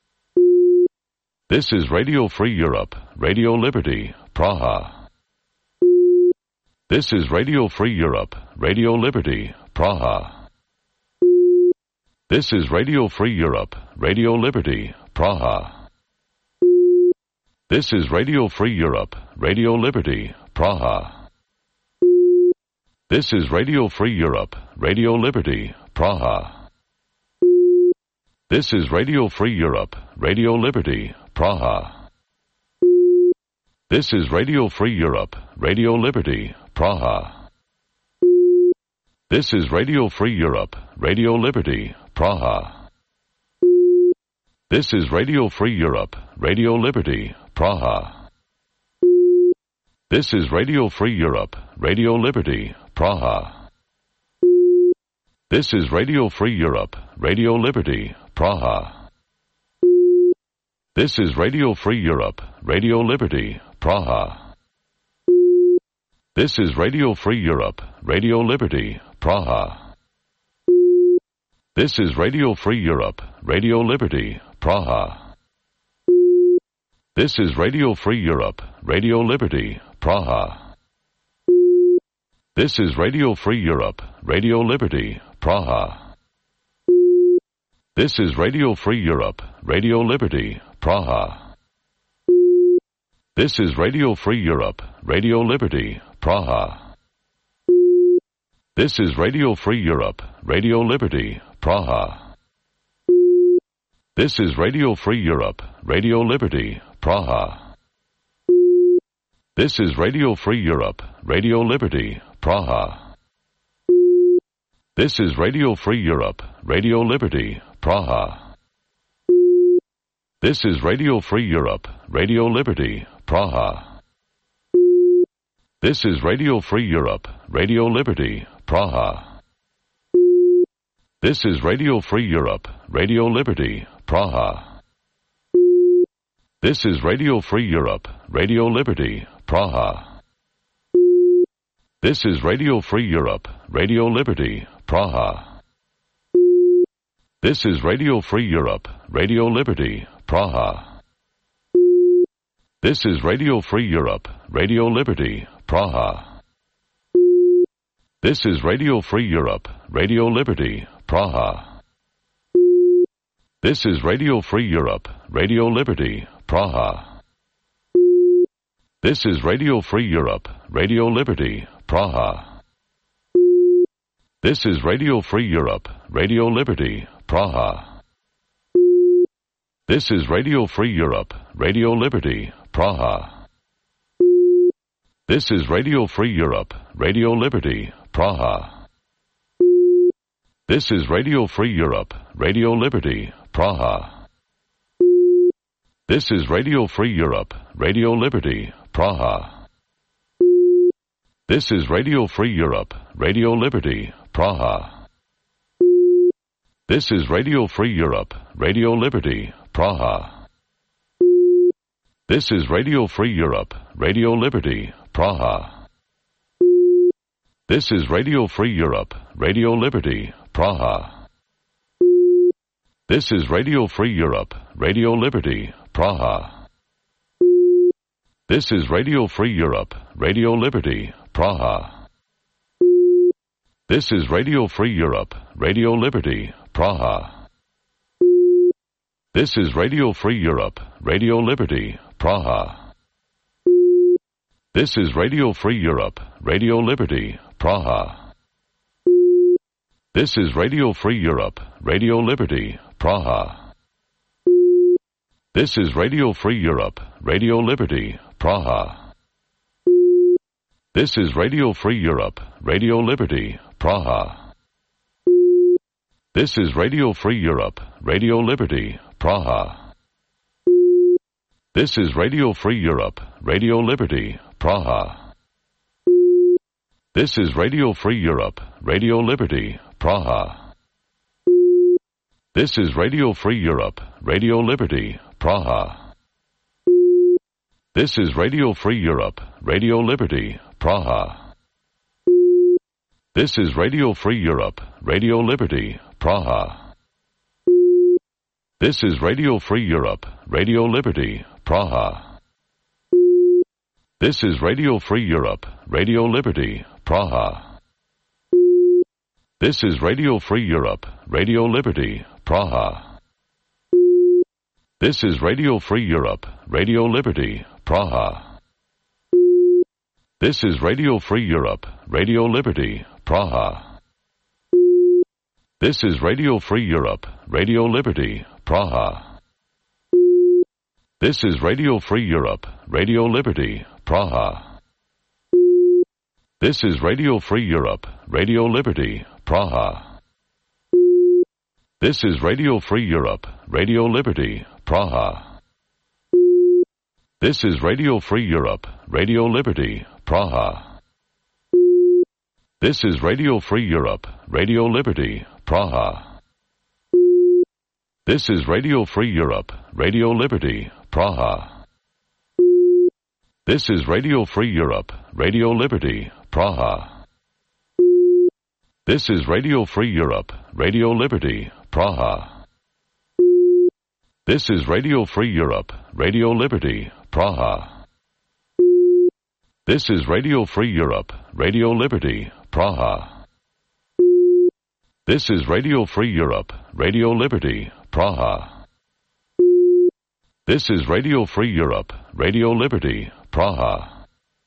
S1: This is Radio Free Europe, Radio Liberty, Praha. This is Radio Free Europe, Radio Liberty, Praha. This is Radio Free Europe, Radio Liberty, Praha. This is Radio Free Europe, Radio Liberty, Praha. This is Radio Free Europe, Radio Liberty, Praha. This is Radio Free Europe, Radio Liberty, Praha. This is Radio Free Europe, Radio Liberty, Praha. This is Radio Free Europe, Radio Liberty, Praha. This is Radio Free Europe, Radio Liberty, Praha. This is Radio Free Europe, Radio Liberty, Praha. This is Radio Free Europe, Radio Liberty, Praha. This is Radio Free Europe, Radio Liberty, Praha. This is Radio Free Europe, Radio Liberty, Praha. This is Radio Free Europe, Radio Liberty, Praha. This is Radio Free Europe, Radio Liberty, Praha. This is Radio Free Europe, Radio Liberty, Praha. This is Radio Free Europe, Radio Liberty, Praha. This is Radio Free Europe, Radio Liberty, Praha. This is Radio Free Europe, Radio Liberty, Praha. This is Radio Free Europe, Radio Liberty, Praha. This is Radio Free Europe, Radio Liberty, Praha. This is Radio Free Europe, Radio Liberty, Praha. This is Radio Free Europe, Radio Liberty, Praha. This is Radio Free Europe, Radio Liberty, Praha. This is Radio Free Europe, Radio Liberty, Praha. This is Radio Free Europe, Radio Liberty, Praha. This is Radio Free Europe, Radio Liberty, Praha. This is Radio Free Europe, Radio Liberty, Praha. This is Radio Free Europe, Radio Liberty, Praha. This is Radio Free Europe, Radio Liberty, Praha. This is Radio Free Europe, Radio Liberty, Praha. This is Radio Free Europe, Radio Liberty, Praha. This is Radio Free Europe, Radio Liberty, Praha. This is Radio Free Europe, Radio Liberty, Praha. This is Radio Free Europe, Radio Liberty, Praha. This is Radio Free Europe, Radio Liberty, Praha. This is Radio Free Europe, Radio Liberty, Praha. This is Radio Free Europe, Radio Liberty, Praha. This is Radio Free Europe, Radio Liberty, Praha. This is Radio Free Europe, Radio Liberty, Praha. This is Radio Free Europe, Radio Liberty, Praha. This is Radio Free Europe, Radio Liberty, Praha. This is Radio Free Europe, Radio Liberty, Praha. This is Radio Free Europe, Radio Liberty, Praha. This is Radio Free Europe, Radio Liberty, Praha. This is Radio Free Europe, Radio Liberty, Praha. This is Radio Free Europe, Radio Liberty, Praha. This is Radio Free Europe, Radio Liberty, Praha. This is Radio Free Europe, Radio Liberty, Praha. This is Radio Free Europe, Radio Liberty, Praha. This is Radio Free Europe, Radio Liberty, Praha. This is Radio Free Europe, Radio Liberty, Praha. This is Radio Free Europe, Radio Liberty, Praha. This is Radio Free Europe, Radio Liberty, Praha. This is Radio Free Europe, Radio Liberty, Praha. This is Radio Free Europe, Radio Liberty, Praha. This is Radio Free Europe, Radio Liberty, Praha. This is Radio Free Europe, Radio Liberty, Praha. This is Radio Free Europe, Radio Liberty, Praha. This is Radio Free Europe, Radio Liberty, Praha. This is Radio Free Europe, Radio Liberty, Praha. This is Radio Free Europe, Radio Liberty, Praha. This is Radio Free Europe, Radio Liberty, Praha. This is Radio Free Europe, Radio Liberty, Praha. This is Radio Free Europe, Radio Liberty, Praha. This is Radio Free Europe, Radio Liberty, Praha. This is Radio Free Europe, Radio Liberty, Praha. This is Radio Free Europe, Radio Liberty, Praha. This is Radio Free Europe, Radio Liberty, Praha. This is Radio Free Europe, Radio Liberty, Praha. This is Radio Free Europe, Radio Liberty, Praha. This is Radio Free Europe, Radio Liberty, Praha. This is Radio Free Europe, Radio Liberty, Praha.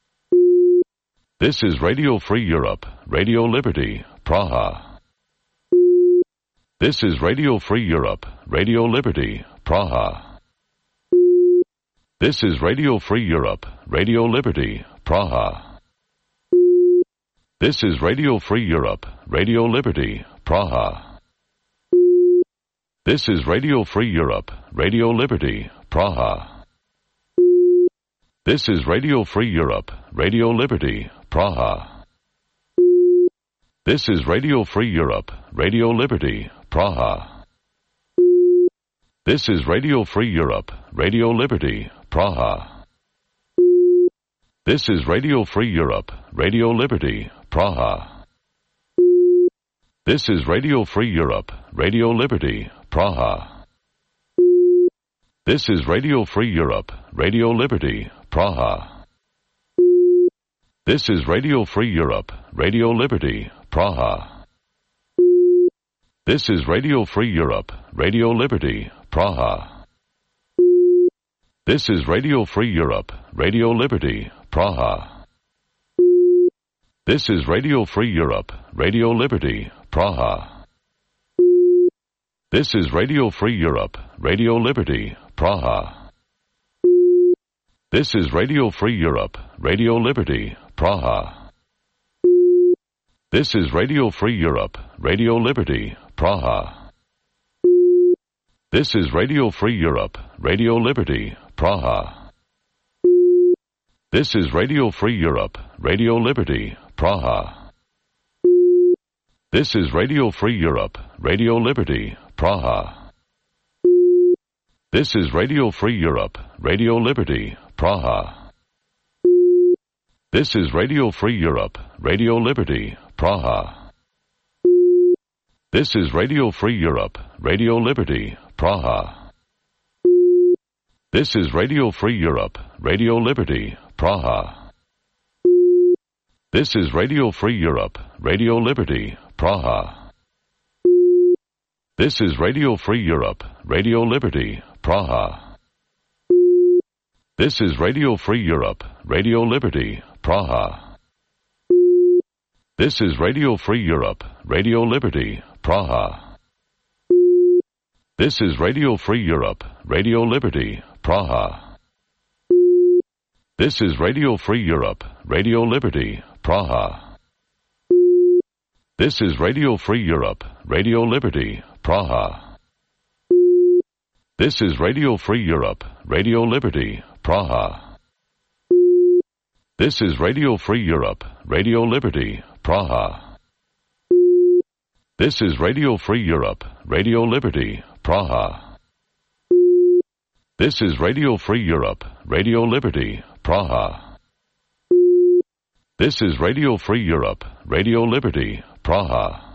S1: This is Radio Free Europe, Radio Liberty, Praha. This is Radio Free Europe, Radio Liberty, Praha. This is Radio Free Europe, Radio Liberty, Praha. This is Radio Free Europe, Radio Liberty, Praha. This is Radio Free Europe, Radio Liberty, Praha. This is Radio Free Europe, Radio Liberty, Praha. This is Radio Free Europe, Radio Liberty, Praha. This is Radio Free Europe, Radio Liberty, Praha. This is Radio Free Europe, Radio Liberty, Praha. This is Radio Free Europe, Radio Liberty, Praha. This is Radio Free Europe, Radio Liberty, Praha. This is Radio Free Europe, Radio Liberty, Praha. This is Radio Free Europe, Radio Liberty, Praha. This is Radio Free Europe, Radio Liberty, Praha. This is Radio Free Europe, Radio Liberty, Praha. This is Radio Free Europe, Radio Liberty, Praha. This is Radio Free Europe, Radio Liberty, Praha. This is Radio Free Europe, Radio Liberty, Praha. This is Radio Free Europe, Radio Liberty, Praha. This is Radio Free Europe, Radio Liberty, Praha. This is Radio Free Europe, Radio Liberty, Praha. This is Radio Free Europe, Radio Liberty, Praha. This is Radio Free Europe, Radio Liberty, Praha. This is Radio Free Europe, Radio Liberty, Praha. This is Radio Free Europe, Radio Liberty, Praha. This is Radio Free Europe, Radio Liberty, Praha. This is Radio Free Europe, Radio Liberty, Praha. This is Radio Free Europe, Radio Liberty, Praha. This is Radio Free Europe, Radio Liberty, Praha. This is Radio Free Europe, Radio Liberty, Praha. This is Radio Free Europe, Radio Liberty, Praha. This is Radio Free Europe, Radio Liberty, Praha. This is Radio Free Europe, Radio Liberty, Praha. This is Radio Free Europe, Radio Liberty, Praha. This is Radio Free Europe, Radio Liberty, Praha. This is Radio Free Europe, Radio Liberty, Praha. This is Radio Free Europe, Radio Liberty, Praha.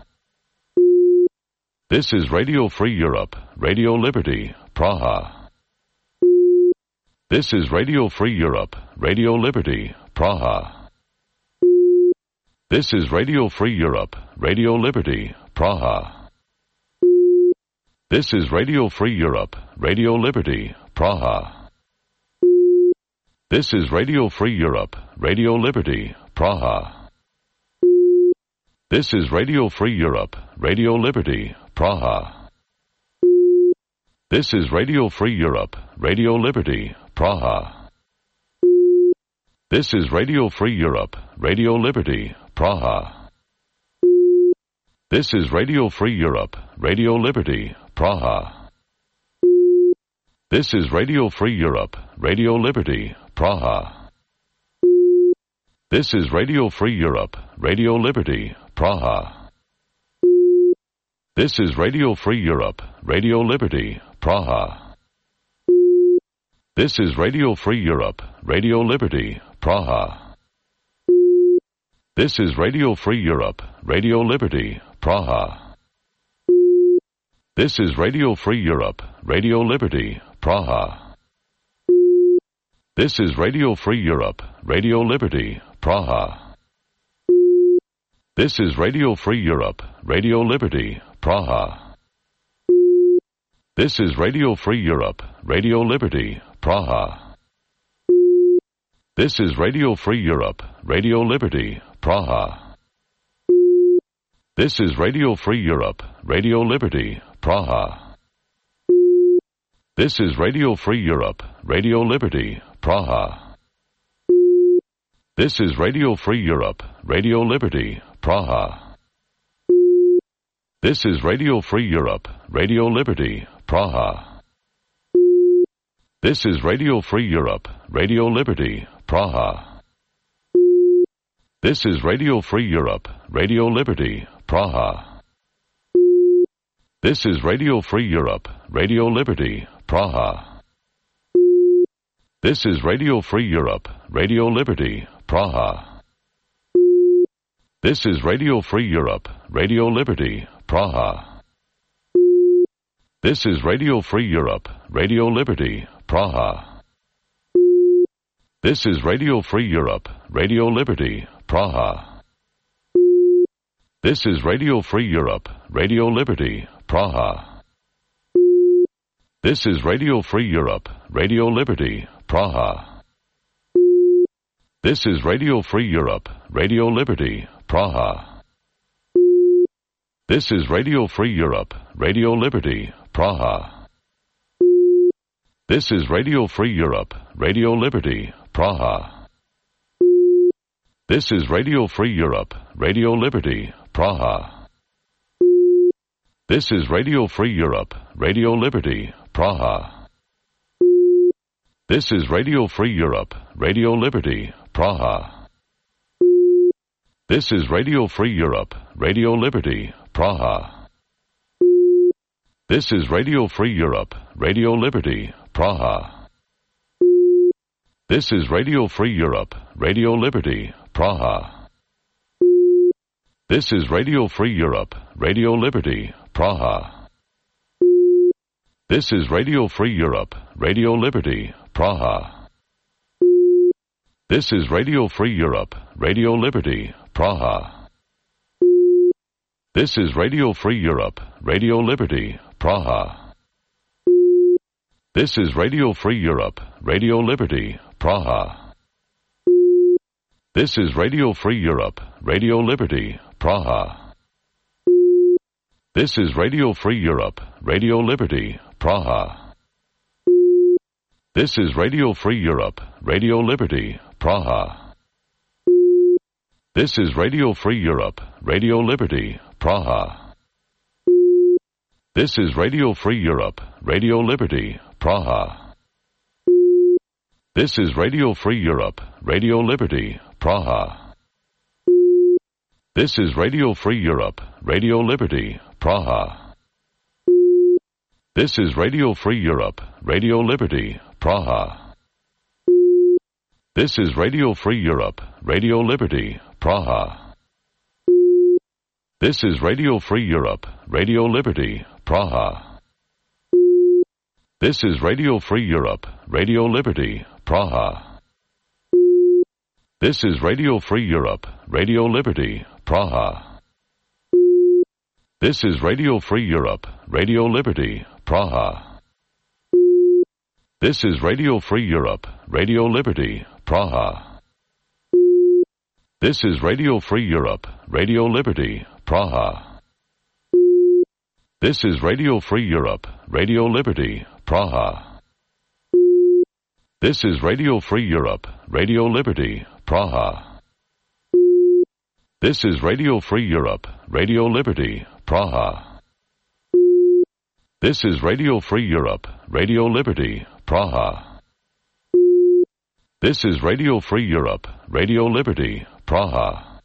S1: This is Radio Free Europe, Radio Liberty, Praha. This is Radio Free Europe, Radio Liberty, Praha. This is Radio Free Europe, Radio Liberty, Praha. This is Radio Free Europe, Radio Liberty, Praha. This is Radio Free Europe, Radio Liberty, Praha. This is Radio Free Europe, Radio Liberty, Praha. This is Radio Free Europe, Radio Liberty, Praha. This is Radio Free Europe, Radio Liberty, Praha. This is Radio Free Europe, Radio Liberty, Praha. This is Radio Free Europe, Radio Liberty, Praha. This is Radio Free Europe, Radio Liberty, Praha. This is Radio Free Europe, Radio Liberty, Praha. This is Radio Free Europe, Radio Liberty, Praha. This is Radio Free Europe, Radio Liberty, Praha. This is Radio Free Europe, Radio Liberty, Praha. This is Radio Free Europe, Radio Liberty, Praha. This is Radio Free Europe, Radio Liberty, Praha. This is Radio Free Europe, Radio Liberty, Praha. This is Radio Free Europe, Radio Liberty, Praha. This is Radio Free Europe, Radio Liberty, Praha. This is Radio Free Europe, Radio Liberty, Praha. This is Radio Free Europe, Radio Liberty, Praha. This is Radio Free Europe, Radio Liberty, Praha. This is Radio Free Europe, Radio Liberty, Praha. This is Radio Free Europe, Radio Liberty, Praha. This is Radio Free Europe, Radio Liberty, Praha. This is Radio Free Europe, Radio Liberty, Praha. This is Radio Free Europe, Radio Liberty, Praha. This is Radio Free Europe, Radio Liberty, Praha. This is Radio Free Europe, Radio Liberty, Praha. This is Radio Free Europe, Radio Liberty, Praha. This is Radio Free Europe, Radio Liberty, Praha. This is Radio Free Europe, Radio Liberty, Praha. This is Radio Free Europe, Radio Liberty, Praha. This is Radio Free Europe, Radio Liberty, Praha. This is Radio Free Europe, Radio Liberty, Praha. This is Radio Free Europe, Radio Liberty, Praha. This is Radio Free Europe, Radio Liberty, Praha. This is Radio Free Europe, Radio Liberty, Praha. This is Radio Free Europe, Radio Liberty, Praha. This is Radio Free Europe, Radio Liberty, Praha. This is Radio Free Europe, Radio Liberty, Praha. This is Radio Free Europe, Radio Liberty, Praha. This is Radio Free Europe, Radio Liberty, Praha. This is Radio Free Europe, Radio Liberty, Praha. This is Radio Free Europe, Radio Liberty, Praha. This is Radio Free Europe, Radio Liberty, Praha. This is Radio Free Europe, Radio Liberty, Praha. This is Radio Free Europe, Radio Liberty, Praha. This is Radio Free Europe, Radio Liberty, Praha. This is Radio Free Europe, Radio Liberty, Praha. This is Radio Free Europe, Radio Liberty, Praha. This is Radio Free Europe, Radio Liberty, Praha. This is Radio Free Europe, Radio Liberty, Praha. This is Radio Free Europe, Radio Liberty, Praha. This is Radio Free Europe, Radio Liberty, Praha. This is Radio Free Europe, Radio Liberty, Praha. This is Radio Free Europe, Radio Liberty, Praha. This is Radio Free Europe, Radio Liberty, Praha. This is Radio Free Europe, Radio Liberty, Praha. This is Radio Free Europe, Radio Liberty, Praha. This is Radio Free Europe, Radio Liberty, Praha. This is Radio Free Europe, Radio Liberty, Praha. This is Radio Free Europe, Radio Liberty, Praha. This is Radio Free Europe, Radio Liberty, Praha. This is Radio Free Europe, Radio Liberty, Praha.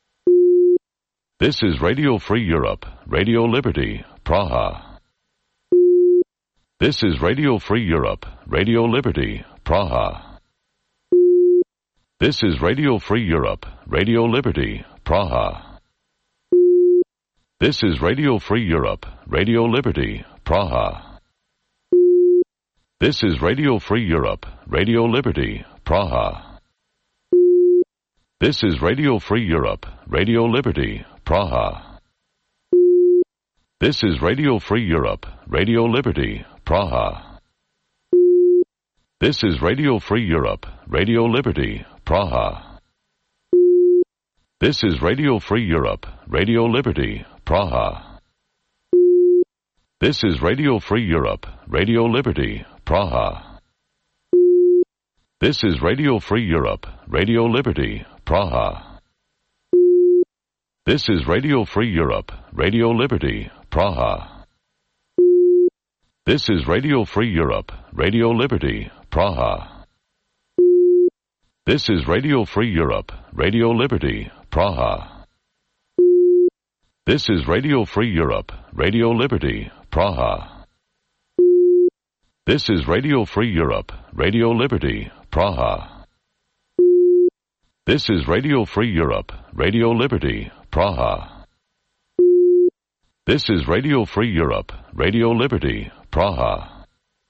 S1: This is Radio Free Europe, Radio Liberty, Praha. This is Radio Free Europe, Radio Liberty, Praha. This is Radio Free Europe, Radio Liberty, Praha. This is Radio Free Europe, Radio Liberty, Praha. This is Radio Free Europe, Radio Liberty, Praha. This is Radio Free Europe, Radio Liberty, Praha. This is Radio Free Europe, Radio Liberty, Praha. This is Radio Free Europe, Radio Liberty, Praha. This is Radio Free Europe, Radio Liberty, Praha. This is Radio Free Europe, Radio Liberty, Praha. This is Radio Free Europe, Radio Liberty, Praha. This is Radio Free Europe, Radio Liberty, Praha. This is Radio Free Europe, Radio Liberty, Praha. This is Radio Free Europe, Radio Liberty, Praha. This is Radio Free Europe, Radio Liberty, Praha. This is Radio Free Europe, Radio Liberty, Praha. This is Radio Free Europe, Radio Liberty, Praha. This is Radio Free Europe, Radio Liberty, Praha.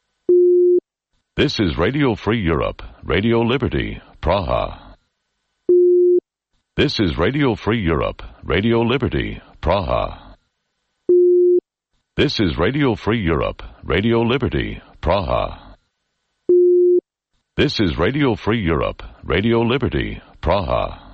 S1: This is Radio Free Europe, Radio Liberty, Praha. This is Radio Free Europe, Radio Liberty, Praha. This is Radio Free Europe, Radio Liberty, Praha. This is Radio Free Europe, Radio Liberty, Praha.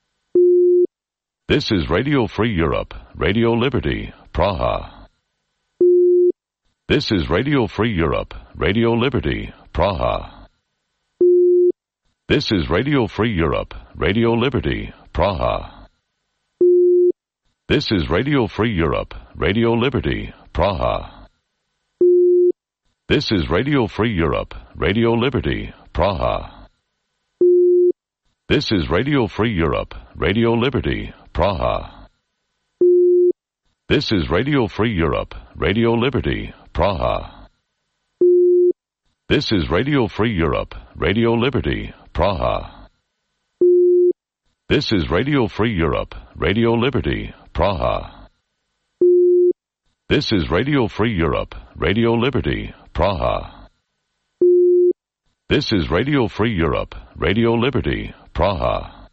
S1: This is Radio Free Europe, Radio Liberty, Praha. This is Radio Free Europe, Radio Liberty, Praha. This is Radio Free Europe, Radio Liberty, Praha. This is Radio Free Europe, Radio Liberty, Praha. This is Radio Free Europe, Radio Liberty, Praha. This is Radio Free Europe, Radio Liberty, Praha. This is Radio Free Europe, Radio Liberty, Praha. This is Radio Free Europe, Radio Liberty, Praha. This is Radio Free Europe, Radio Liberty, Praha. This is Radio Free Europe, Radio Liberty, Praha. This is Radio Free Europe, Radio Liberty, Praha.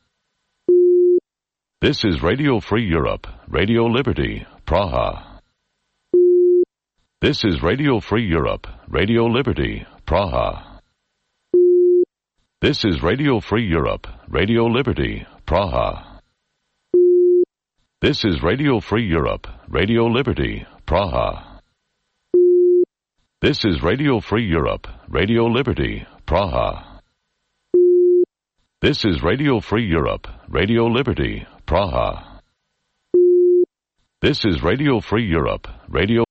S1: This is Radio Free Europe, Radio Liberty, Praha. This is Radio Free Europe, Radio Liberty, Praha. This is Radio Free Europe, Radio Liberty, Praha. This is Radio Free Europe, Radio Liberty, Praha. This is Radio Free Europe, Radio Liberty, Praha. This is Radio Free Europe, Radio Liberty, Praha. This is Radio Free Europe, Radio